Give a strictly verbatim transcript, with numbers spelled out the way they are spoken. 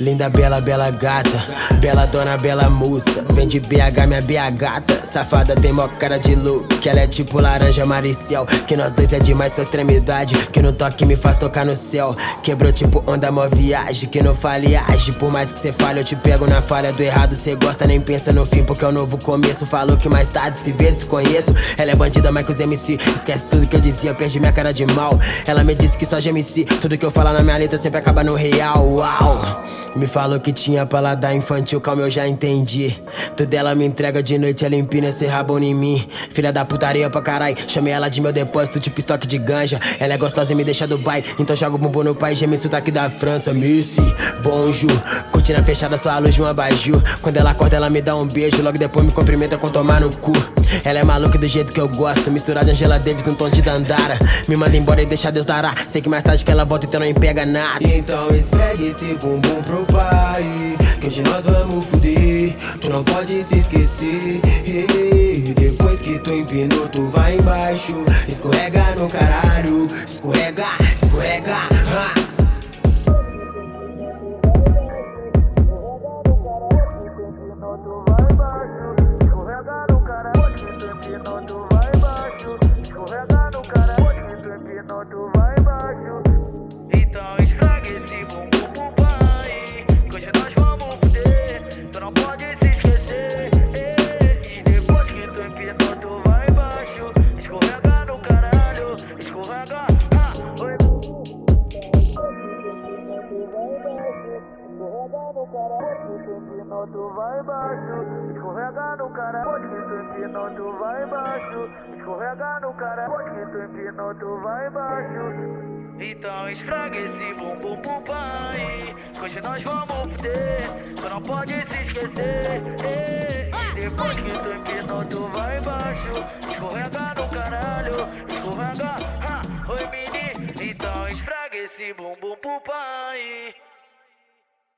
Linda, bela, bela gata, bela dona, bela moça. Vem de B H, minha B H gata. Safada tem mó cara de louco, que ela é tipo laranja Maricel. Que nós dois é demais pra extremidade, que no toque me faz tocar no céu. Quebrou tipo onda, mó viagem, que não fale age. Por mais que cê fale, eu te pego na falha do errado. Cê gosta, nem pensa no fim, porque é o novo começo. Falou que mais tarde se vê, desconheço. Ela é bandida, mas que os M C esquece tudo que eu dizia, perdi minha cara de mal. Ela me disse que só de M C, tudo que eu falo na minha letra sempre acaba no real. Uau! Me falou que tinha paladar infantil, calma, eu já entendi. Tudo ela me entrega de noite, ela empina esse rabão em mim. Filha da putaria pra carai, chamei ela de meu depósito, tipo estoque de ganja. Ela é gostosa e me deixa Dubai, então joga o bumbum no pai, geme sotaque da França. Missy, bonjour, cortina fechada, só a luz de um abajur. Quando ela acorda ela me dá um beijo, logo depois me cumprimenta com tomar no cu. Ela é maluca do jeito que eu gosto, misturada de Angela Davis num tom de Dandara. Me manda embora e deixa Deus dará, sei que mais tarde que ela volta então não pega nada. Então esfregue esse bumbum pro pai, que hoje nós vamos fuder, tu não pode se esquecer. Depois que tu empinou, tu vai embaixo, escorrega no caralho, escorrega, escorrega, ha. Então esfregue esse bumbum pro pai, que hoje nós vamos fuder, tu não pode se esquecer. E depois que tu empinou, tu vai embaixo, escorrega no caralho, escorrega, ah, oi. Escorrega no caralho, tu empinou, tu vai embaixo, escorrega no caralho, tu empinou, tu vai embaixo, escorrega no caralho, tu empinou, tu vai embaixo. Então esfrega esse bumbum pro pai, que hoje nós vamos fuder, tu não pode se esquecer. E depois que tu empinou, tu vai embaixo, escorrega no caralho, escorrega, ah, oi menino. Então esfrega esse bumbum pro pai.